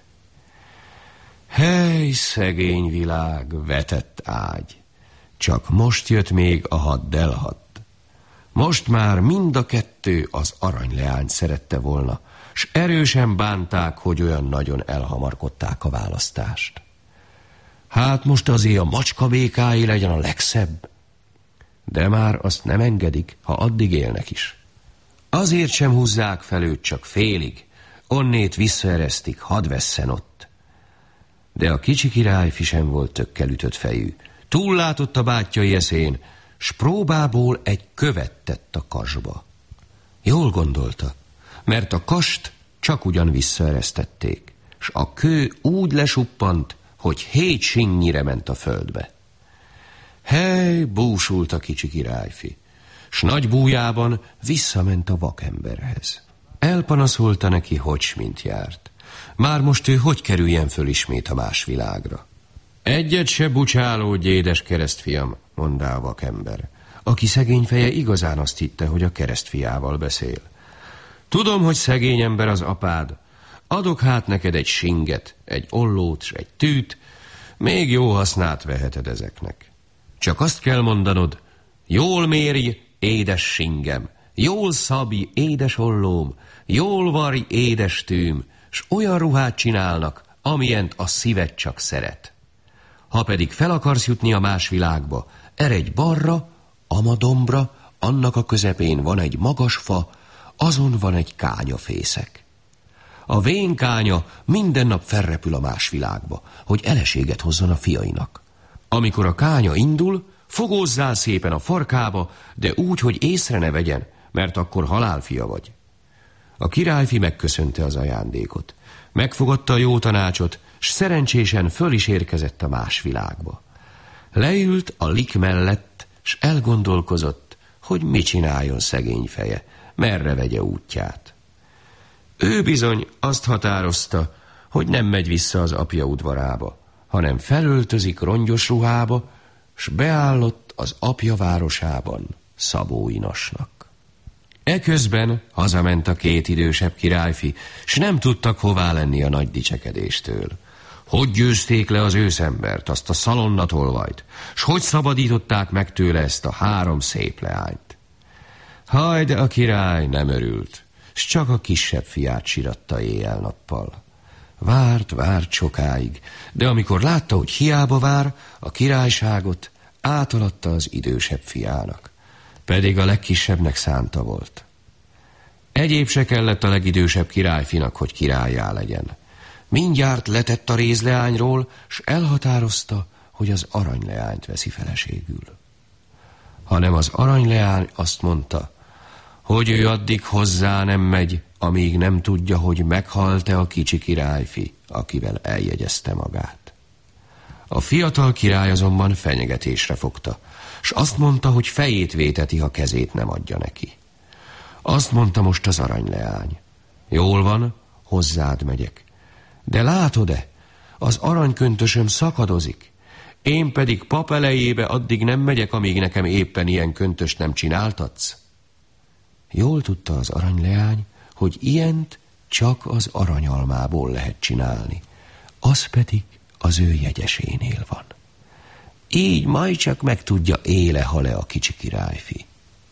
Hely, szegény világ, vetett ágy! Csak most jött még a haddelhad. Most már mind a kettő az aranyleányt szerette volna, s erősen bánták, hogy olyan nagyon elhamarkodták a választást. Hát most azért a macska békáé legyen a legszebb. De már azt nem engedik, ha addig élnek is. Azért sem húzzák fel őt csak félig, onnét visszaeresztik, hadd vesszen ott. De a kicsi királyfi sem volt tökkel ütött fejű. Túllátott a bátyjai eszén, s próbából egy követ tett a kasba. Jól gondolta, mert a kast csak ugyan visszaeresztették, s a kő úgy lesuppant, hogy hét sinnyire ment a földbe. Hely, búsult a kicsi királyfi, s nagy bújában visszament a vakemberhez. Elpanaszolta neki, hogy s mint járt. Már most ő hogy kerüljen föl ismét a más világra? Egyet se bucsálódj, édes keresztfiam, mondta a vakember, aki szegény feje igazán azt hitte, hogy a keresztfiával beszél. Tudom, hogy szegény ember az apád. Adok hát neked egy singet, egy ollót s egy tűt, még jó hasznát veheted ezeknek. Csak azt kell mondanod, jól mérj, édes singem, jól szabj, édes ollóm, jól varj, édes tűm, s olyan ruhát csinálnak, amilyent a szíved csak szeret. Ha pedig fel akarsz jutni a más világba, eredj balra, Amadombra, annak a közepén van egy magas fa, azon van egy kányafészek. A vén kánya minden nap felrepül a más világba, hogy eleséget hozzon a fiainak. Amikor a kánya indul, fogózzál szépen a farkába, de úgy, hogy észre ne vegyen, mert akkor halálfia vagy. A királyfi megköszönte az ajándékot. Megfogadta a jó tanácsot, s szerencsésen föl is érkezett a más világba. Leült a lik mellett, s elgondolkozott, hogy mit csináljon szegény feje, merre vegye útját. Ő bizony azt határozta, hogy nem megy vissza az apja udvarába, hanem felöltözik rongyos ruhába, s beállott az apja városában Szabóinasnak. Eközben hazament a két idősebb királyfi, s nem tudtak hová lenni a nagy dicsekedéstől. Hogy győzték le az őszembert, azt a szalonnatolvajt, s hogy szabadították meg tőle ezt a három szép leányt. Haj, de a király nem örült, s csak a kisebb fiát siratta éjjel-nappal. Várt, várt sokáig, de amikor látta, hogy hiába vár, a királyságot átalatta az idősebb fiának, pedig a legkisebbnek szánta volt. Egyéb se kellett a legidősebb királyfinak, hogy királlyá legyen. Mindjárt letett a rézleányról, s elhatározta, hogy az aranyleányt veszi feleségül. Hanem az aranyleány azt mondta, hogy ő addig hozzá nem megy, amíg nem tudja, hogy meghalt-e a kicsi királyfi, akivel eljegyezte magát. A fiatal király azonban fenyegetésre fogta, s azt mondta, hogy fejét véteti, ha kezét nem adja neki. Azt mondta most az aranyleány, jól van, hozzád megyek, de látod-e, az aranyköntösöm szakadozik, én pedig pap elejébe addig nem megyek, amíg nekem éppen ilyen köntöst nem csináltatsz. Jól tudta az aranyleány, hogy ilyent csak az aranyalmából lehet csinálni, az pedig az ő jegyesénél van. Így majd csak megtudja, éle-hale a kicsi királyfi.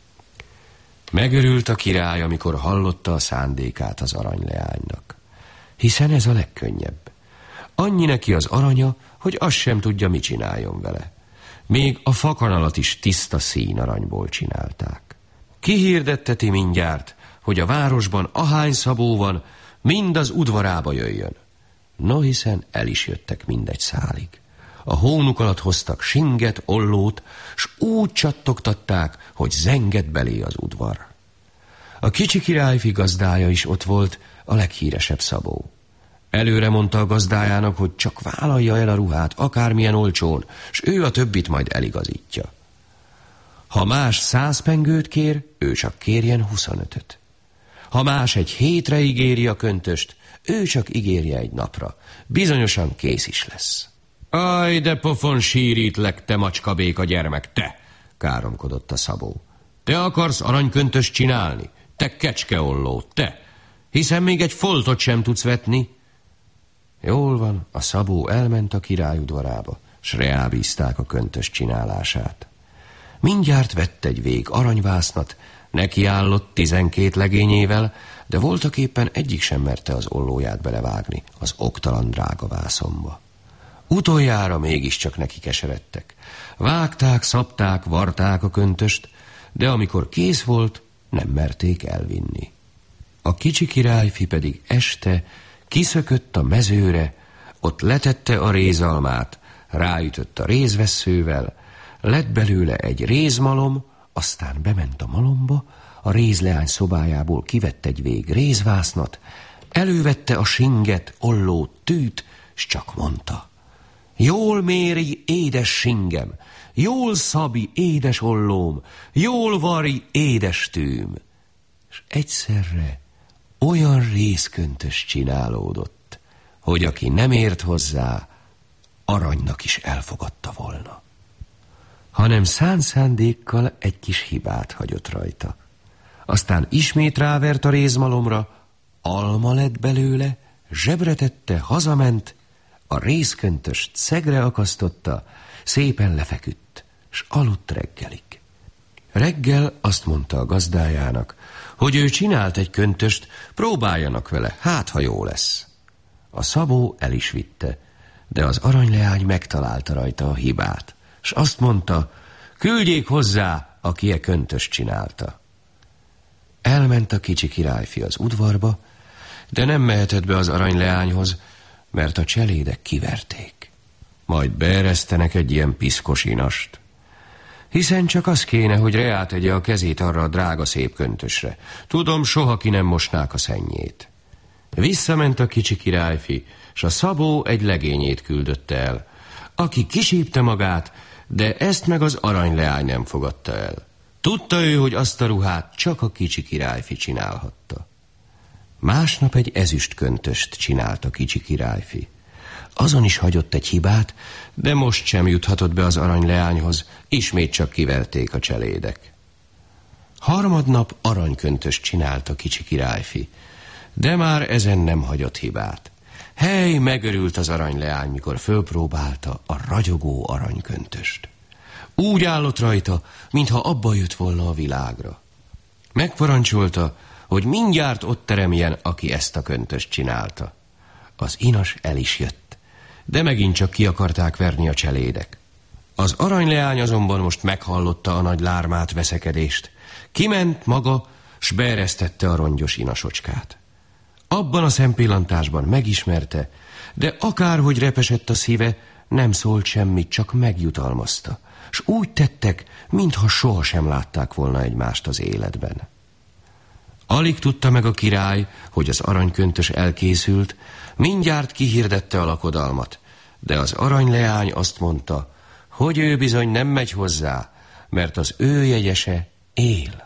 Megörült a király, amikor hallotta a szándékát az aranyleánynak, hiszen ez a legkönnyebb. Annyi neki az aranya, hogy azt sem tudja, mit csináljon vele. Még a fakanalat is tiszta színaranyból csinálták. Kihirdetteti mindjárt, hogy a városban ahány szabó van, mind az udvarába jöjjön. No, hiszen el is jöttek mindegy szálig. A hónuk alatt hoztak singet, ollót, s úgy csattogtatták, hogy zengett belé az udvar. A kicsi királyfi gazdája is ott volt, a leghíresebb szabó. Előre mondta a gazdájának, hogy csak vállalja el a ruhát, akármilyen olcsón, s ő a többit majd eligazítja. Ha más száz pengőt kér, ő csak kérjen huszonötöt. Ha más egy hétre ígéri a köntöst, ő csak ígérje egy napra. Bizonyosan kész is lesz. Aj, de pofon sírítlek, te macskabéka gyermek, te! Káromkodott a szabó. Te akarsz aranyköntöst csinálni? Te kecskeolló, te! Hiszen még egy foltot sem tudsz vetni. Jól van, a szabó elment a király udvarába, s reábízták a köntös csinálását. Mindjárt vett egy vég aranyvásznat, nekiállott tizenkét legényével, de voltaképpen egyik sem merte az ollóját belevágni az oktalan drága vászonba. Utoljára mégiscsak neki keseredtek. Vágták, szabták, varták a köntöst, de amikor kész volt, nem merték elvinni. A kicsi királyfi pedig este kiszökött a mezőre, ott letette a rézalmát, ráütött a rézvesszővel, lett belőle egy rézmalom, aztán bement a malomba, a rézleány szobájából kivett egy vég rézvásznat, elővette a singet, ollót, tűt, s csak mondta: jól méri, édes singem, jól szabi, édes ollóm, jól vari, édes tűm. És egyszerre olyan rézköntös csinálódott, hogy aki nem ért hozzá, aranynak is elfogadta volna. Hanem szánt szándékkal egy kis hibát hagyott rajta. Aztán ismét rávert a rézmalomra, alma lett belőle, zsebre tette, hazament, a rézköntöst szegre akasztotta, szépen lefeküdt, s aludt reggelig. Reggel azt mondta a gazdájának, hogy ő csinált egy köntöst, próbáljanak vele, hát ha jó lesz. A szabó el is vitte, de az aranyleány megtalálta rajta a hibát, s azt mondta, küldjék hozzá, aki e köntöst csinálta. Elment a kicsi királyfi az udvarba, de nem mehetett be az aranyleányhoz, mert a cselédek kiverték. Majd beeresztenek egy ilyen piszkos inast. Hiszen csak az kéne, hogy reá tegye a kezét arra a drága szép köntösre. Tudom, soha ki nem mosnák a szennyét. Visszament a kicsi királyfi, s a szabó egy legényét küldötte el, aki kisípte magát, de ezt meg az aranyleány nem fogadta el. Tudta ő, hogy azt a ruhát csak a kicsi királyfi csinálhatta. Másnap egy ezüst köntöst csinált a kicsi királyfi. Azon is hagyott egy hibát, de most sem juthatott be az aranyleányhoz, ismét csak kiverték a cselédek. Harmadnap aranyköntöst csinált a kicsi királyfi, de már ezen nem hagyott hibát. Hely, megörült az aranyleány, mikor fölpróbálta a ragyogó aranyköntöst. Úgy állott rajta, mintha abba jött volna a világra. Megparancsolta, hogy mindjárt ott teremjen, aki ezt a köntöst csinálta. Az inas el is jött, de megint csak ki akarták verni a cselédek. Az aranyleány azonban most meghallotta a nagy lármát, veszekedést. Kiment maga, s beeresztette a rongyos inasocskát. Abban a szempillantásban megismerte, de akárhogy repesett a szíve, nem szólt semmit, csak megjutalmazta, s úgy tettek, mintha sohasem látták volna egymást az életben. Alig tudta meg a király, hogy az aranyköntös elkészült, mindjárt kihirdette a lakodalmat, de az aranyleány azt mondta, hogy ő bizony nem megy hozzá, mert az ő jegyese él.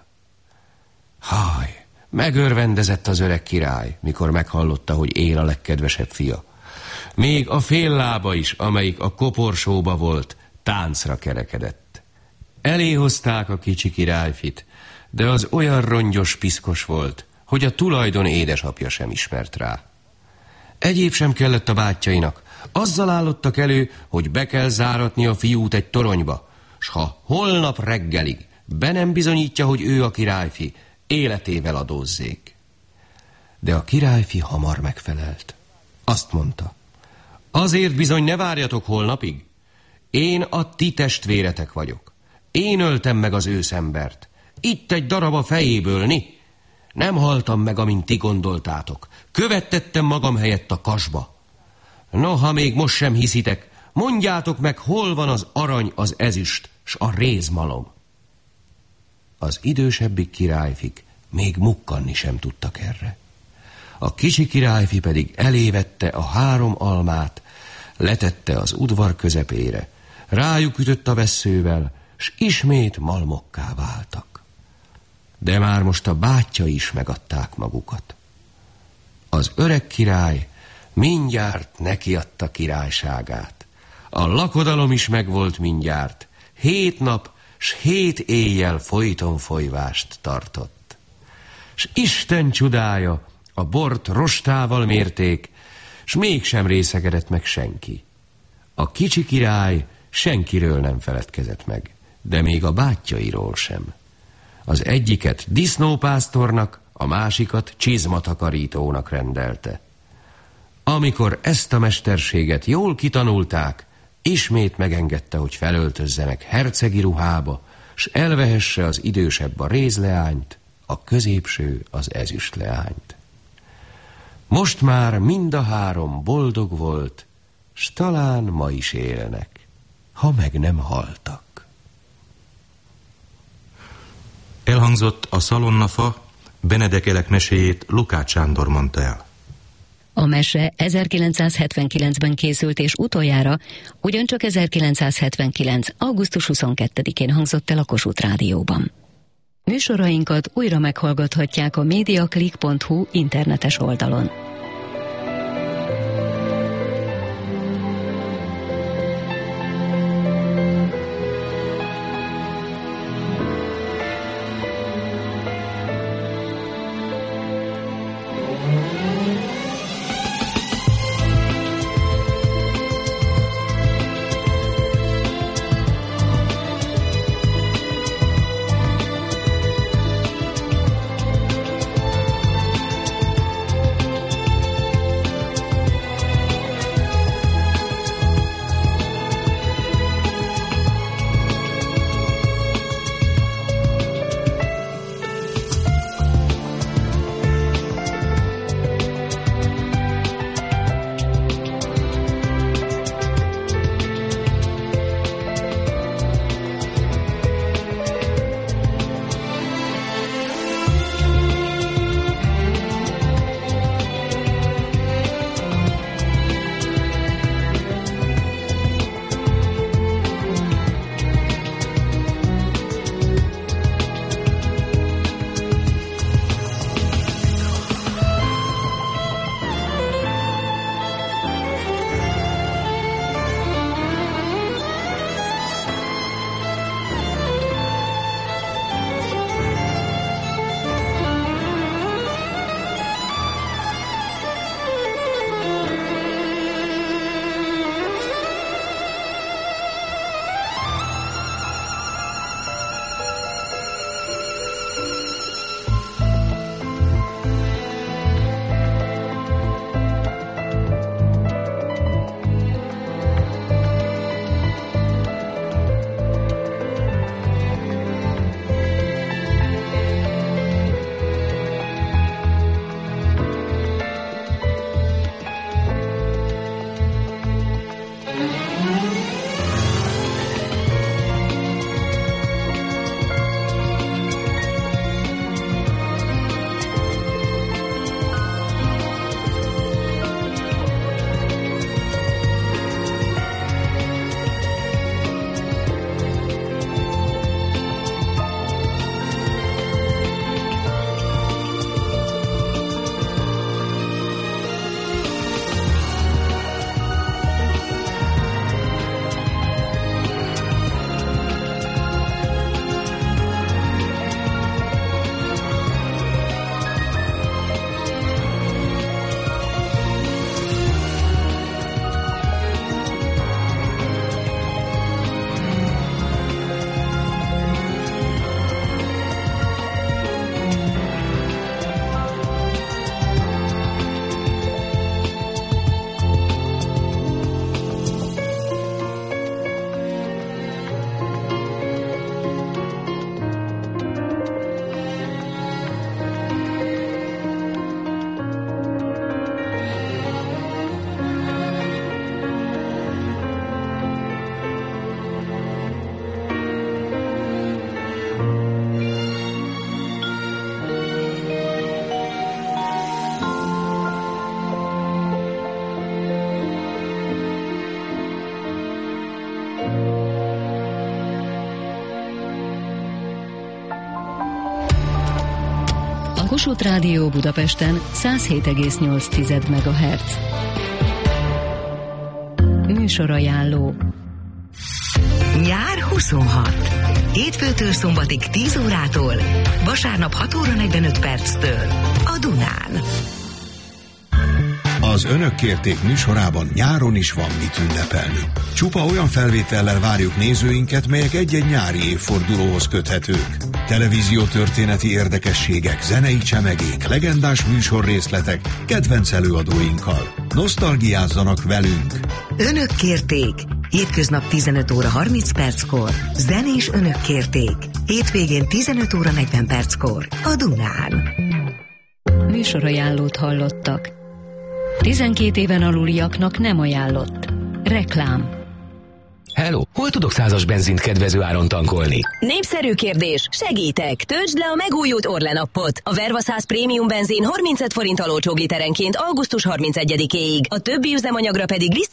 Haj, megörvendezett az öreg király, mikor meghallotta, hogy él a legkedvesebb fia. Még a fél lába is, amelyik a koporsóba volt, táncra kerekedett. Elé hozták a kicsi királyfit, de az olyan rongyos, piszkos volt, hogy a tulajdon édesapja sem ismert rá. Egyéb sem kellett a bátyjainak, azzal állottak elő, hogy be kell záratni a fiút egy toronyba, s ha holnap reggelig be nem bizonyítja, hogy ő a királyfi, életével adózzék. De a királyfi hamar megfelelt. Azt mondta, azért bizony ne várjatok holnapig. Én a ti testvéretek vagyok. Én öltem meg az őszembert. Itt egy darab a fejéből, ni? Nem haltam meg, amint ti gondoltátok. Követtettem magam helyett a kasba. No, ha még most sem hiszitek, mondjátok meg, hol van az arany, az ezüst, s a rézmalom. Az idősebbik királyfik még mukkanni sem tudtak erre. A kicsi királyfi pedig elévette a három almát, letette az udvar közepére, rájuk ütött a vesszővel, s ismét malmokká váltak. De már most a bátyja is megadták magukat. Az öreg király mindjárt nekiadta királyságát. A lakodalom is megvolt mindjárt. Hét nap s hét éjjel folyton folyvást tartott. S Isten csodája, a bort rostával mérték, s mégsem részegedett meg senki. A kicsi király senkiről nem feledkezett meg, de még a bátyjairól sem. Az egyiket disznópásztornak, a másikat csizmatakarítónak rendelte. Amikor ezt a mesterséget jól kitanulták, ismét megengedte, hogy felöltözzenek hercegi ruhába, s elvehesse az idősebb a rézleányt, a középső az ezüstleányt. Most már mind a három boldog volt, s talán ma is élnek, ha meg nem haltak. Elhangzott a Szalonnafa, Benedekelek meséjét Lukács Sándor mondta el. A mese ezerkilencszázhetvenkilencben készült, és utoljára ugyancsak ezerkilencszázhetvenkilenc. augusztus huszonkettedikén hangzott el a Kossuth Rádióban. Műsorainkat újra meghallgathatják a mediaclick pont hu internetes oldalon. Kossuth Rádió Budapesten száz hét egész nyolc megahertz. Műsorajánló. Nyár huszonhat. Hétfőtől szombatig tíz órától, vasárnap hat óra negyvenöt perctől a Dunán. Az Önök kérték műsorában nyáron is van mit ünnepelni. Csupa olyan felvétellel várjuk nézőinket, melyek egy-egy nyári évfordulóhoz köthetők. Televíziótörténeti érdekességek, zenei csemegék, legendás műsorrészletek, kedvenc előadóinkkal. Nosztalgiázzanak velünk! Önök kérték. Hétköznap tizenöt óra harminc perckor. Zenés Önök kérték. Hétvégén tizenöt óra negyven perckor a Dunán. Műsorajánlót hallottak. tizenkét éven aluliaknak nem ajánlott. Reklám. Hello, hol tudok százas benzint kedvező áron tankolni? Népszerű kérdés, segítek! Töltsd le a megújult Orlen appot. A Verva száz Prémium benzin harmincöt forinttal olcsóbb literenként augusztus harmincegyedikéig. A többi üzemanyagra pedig